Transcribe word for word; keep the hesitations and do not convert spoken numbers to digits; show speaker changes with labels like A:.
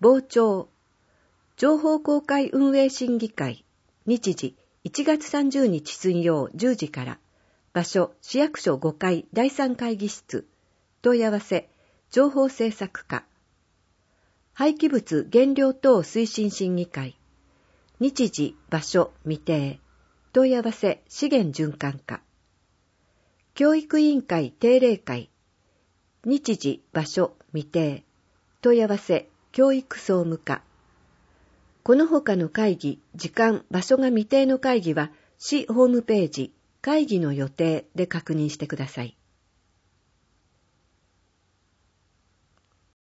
A: 傍聴、情報公開運営審議会、日時いちがつさんじゅうにち水曜じゅうじから、場所市役所ごかいだいさん会議室、問い合わせ、情報政策課。廃棄物減量等推進審議会、日時、場所未定、問い合わせ、資源循環課。教育委員会定例会、日時、場所未定、問い合わせ、教育総務課。この他の会議、時間、場所が未定の会議は、市ホームページ、会議の予定で確認してください。